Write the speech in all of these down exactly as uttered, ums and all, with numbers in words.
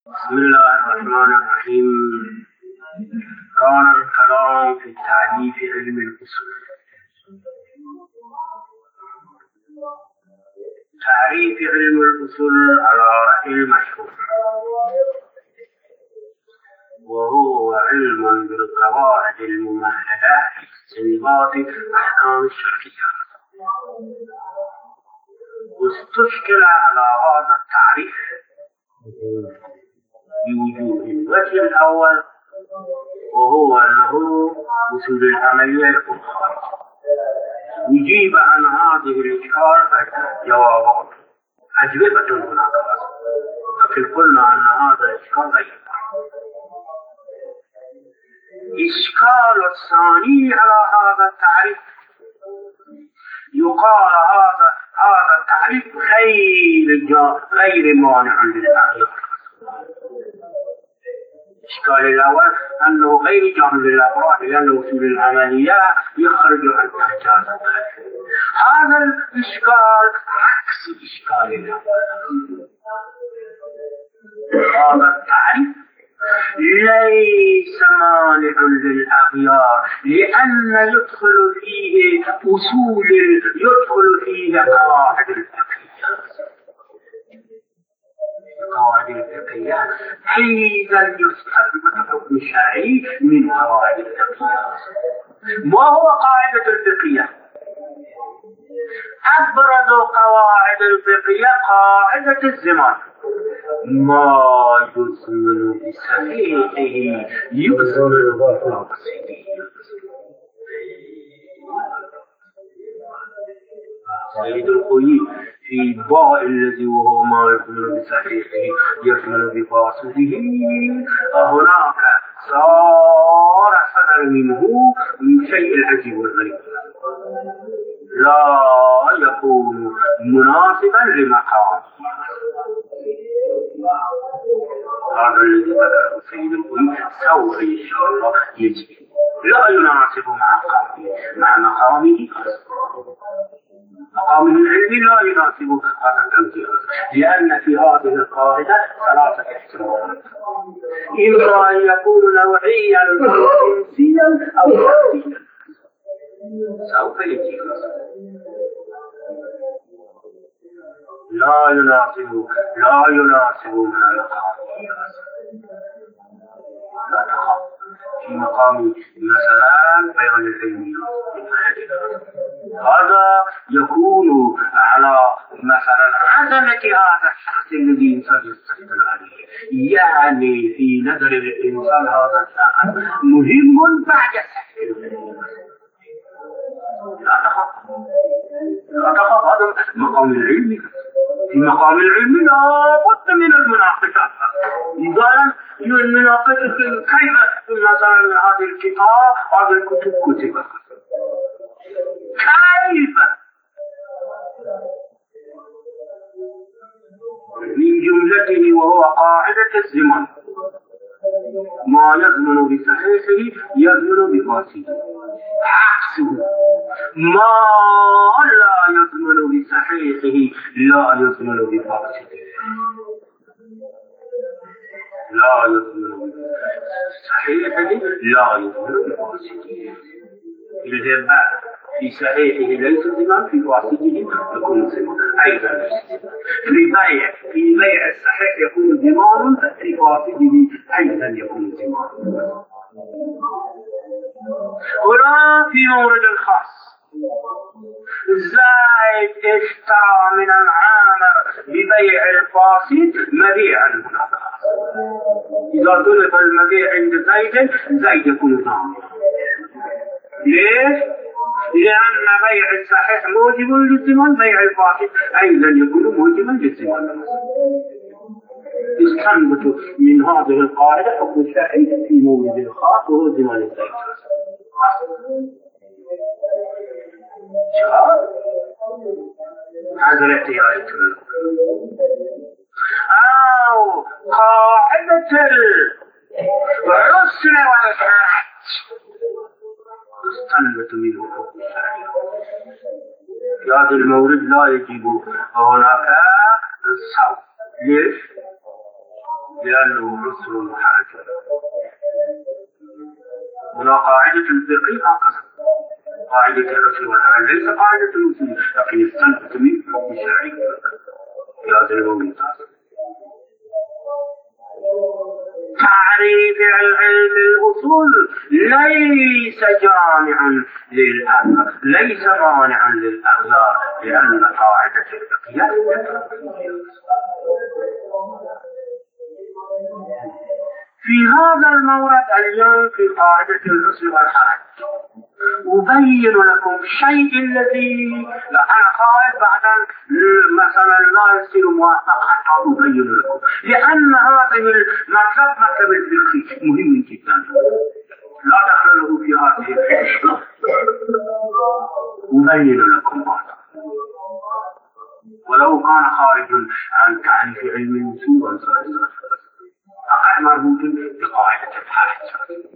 بسم الله الرحمن الرحيم. كان الكلام في تعريف علم الأصول. تعريف علم الأصول على رأي المشهور، وهو علم بالقواعد الممهدة لاستنباط الأحكام الشرعية. واستشكل على هذا التعريف بوجوه. الوجه الأول وهو أنه أصول العملية الأخرى. يجيب عن هذه الإشكال جوابات أجوبة هناك، لكن قلنا أن هذا الإشكال غير. إشكال الثاني على هذا التعريف، يقال هذا هذا التعريف غير غير مانع للأخيار. الإشكال الأول أنه غير جامع للأفراد، لأن أصول العملية يخرج عن إحجاز التعريف. هذا الإشكال عكس الإشكال الأول. هذا التعريف ليس مانع للأخيار، لأن يدخل فيه أصول يدخل فيه قواعد الفقهية. قواعد الفقهية حيث يستثبت الحكم الشرعي من قواعد الفقهية. ما هو قاعدة الفقهية؟ أبرز قواعد الفقهية قاعدة الزمان. ما يزمن بصحيحه يزمن بفاسده. سيد الخوي في باء الذي وهو ما يزمن بصحيحه يزمن بفاسده، هناك صار صدر منه من شيء العجيب والغريب، لا يكون مناسبا لمقام. هذا الذي ذكره سيد الخوي سوف إن شاء الله يجري، لا يناسب مع قومه مع مقامه مقامه العلمي، لا يناسب هذا التنزيل، لأن في هذه القاعدة ثلاثة احتمالات: إما أن يكون نوعيا جنسيا أو شخصيا. سوف يجي لا يناسب لا يناسب مع مقامه. لا تخاف في مقام مثلا بيان العلم، هذا يكون على مثلا عظمة هذا الشخص الذي الإنسان يستقبل عليه، يعني في نظر الإنسان هذا الشخص مهم بعد التحقيق. لا تخاف لا تخاف هذا مقام العلم. في مقام العلم لا بد من المناقشات. إذا المناقشة كيف مثلا هذا الكتاب هذا الكتب كتبت كيف؟ من جملته وهو قاعدة الزمن: ما يزمن بصحيحه يزمن بفاسده، عكسه ما لا يزمن بصحيحه لا يزمن بفاسده. لا يزمن بصحيحه لا يزمن بفاسده. إذا بعد في صحيحه ليس زمان، في فاسده يكون زمان أيضا ليس. في بيع في بيع الصحيح يكون زمان، في فاسده أيضا يكون زمان. هنا في مورد الخاص زائد اشترى من العامر ببيع الفاسد مبيعا هناك. إذا طلب المبيع عند زيد زيد يكون ضامنا. ليش؟ لأن بيع الصحيح موجب للزمان، بيع الفاسد أيضا يكون موجبا للزمان. يستنبط من هذه القاعدة حكم الشرعي في مورد الخاص وهو زمان الزيد. شهر هذا الاحتياج كله. أو قاعدة العسر والحرج يستنبط منه حكم الشرعي. في هذا المورد لا يجب هناك الصوم. ليش؟ لأنه عسر وحرج. هنا قاعدة الفقه هكذا، قاعدة العسر والحرج ليس قاعدة الوصول، لكن السلف من حكم شرعي في هذا الممتاز. تعريف العلم الأصول ليس جامعا للأغلار، ليس مانعا للأغلار، لأن قاعدة الفقه في هذا المورد اليوم في قاعدة العسر والحرج أبين لكم الشيء الذي أنا خائف بعدا مثلا لا يصير موافق حتى أبين لكم، لأن هذا المطلب مطلب الفقهي مهم جدا لا دخل له في هذه الفقه. أبين لكم هذا ولو كان خارج عن تعريف علم الوصول فقد مربوط بقاعدة الحرج.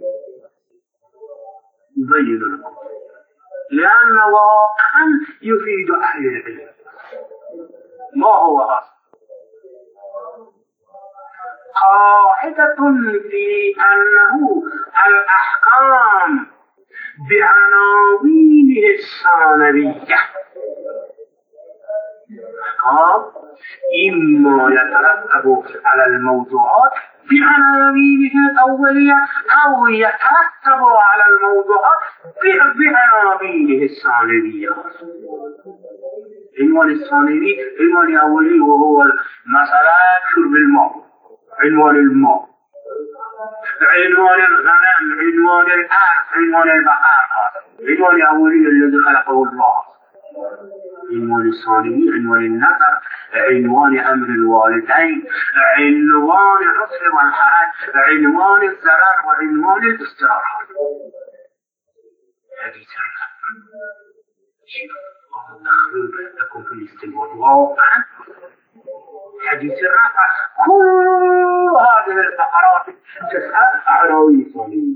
أبين لكم لأن واقعا يفيد أهل العلم. ما هو هذا؟ قاعدة في أنه الأحكام بعناوين الثانوية، أحكام إما يترتب على الموضوعات بعناوينه الأولية أو يترتب على الموضوعات بعناوينه الثانوية. عنوان الثانوي عنوان أولي وهو مثلا شرب الماء، عنوان الماء، عنوان الغنم، عنوان الأرض، عنوان البقر، عنوان أولي الذي خلقه الله. عنوان الثانوي عنوان النظر، عنوان أمر الوالدين، عنوان العسر والحرج، عنوان الضرر وعنوان الاضطرار. حديث الرفع لكم في الاستنباط واقعا حديث الرفع كل هذه الفقرات تسأل عناوين ثانوية.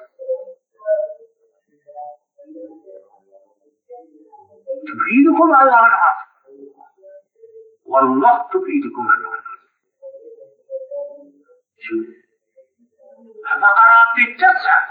تفيدكم الله عنها والله تفيدكم عنها. شوف فقرات التسعة